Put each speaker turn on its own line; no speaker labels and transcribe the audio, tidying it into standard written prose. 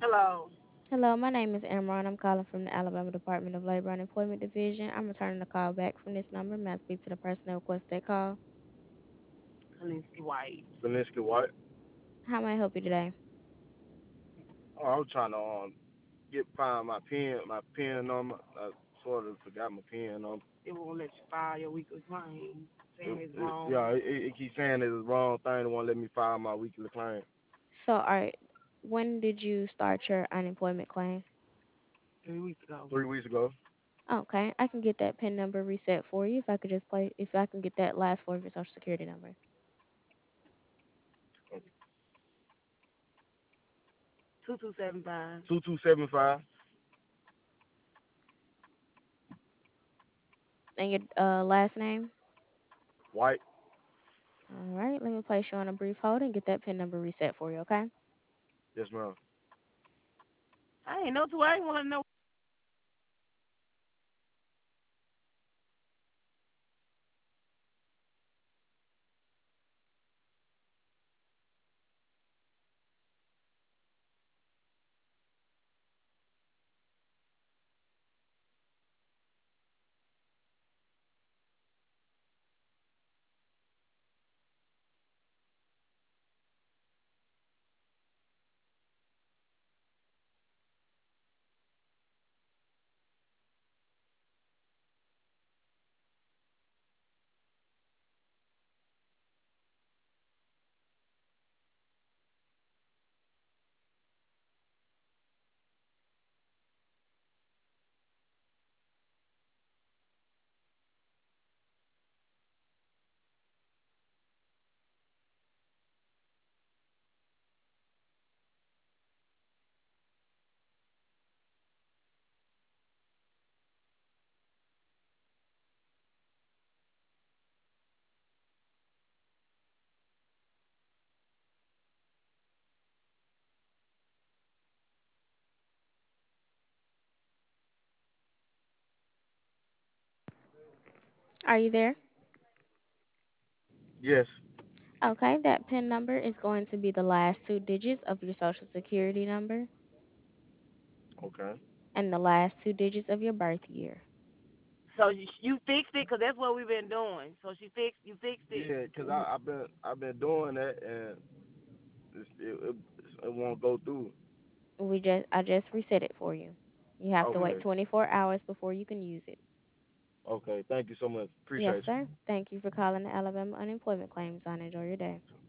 Hello.
Hello, my name is Amron. I'm calling from the Alabama Department of Labor and Employment Division. I'm returning the call back from this number. May I speak to the person that requested that call?
Kalinsky White.
Zelensky White.
How may I help you today?
Oh, I was trying to find my pin number. I sort of forgot my pin number.
It won't let you file your weekly claim, saying it's
Yeah,
wrong.
it keeps saying it's the wrong thing. It won't let me file my weekly claim.
So, all right, when did you start your unemployment claim?
3 weeks ago.
3 weeks ago.
Okay, I can get that PIN number reset for you if I can get that last four of your social security number.
2275.
2275.
And your last name?
White.
All right, let me place you on a brief hold and get that PIN number reset for you, okay?
Yes, ma'am.
I ain't know too. I ain't want to know.
Are you there?
Yes.
Okay, that PIN number is going to be the last two digits of your social security number
Okay.
and the last two digits of your birth year.
So you fixed it, cause that's what we've been doing. So you fixed it.
Yeah, cause I've been doing that and it won't go through.
I just reset it for you. You have to wait
Okay.
24 hours before you can use it.
Okay. Thank you so much.
Yes,
Appreciate you.
sir. Thank you for calling the Alabama Unemployment Claims Line. Enjoy your day.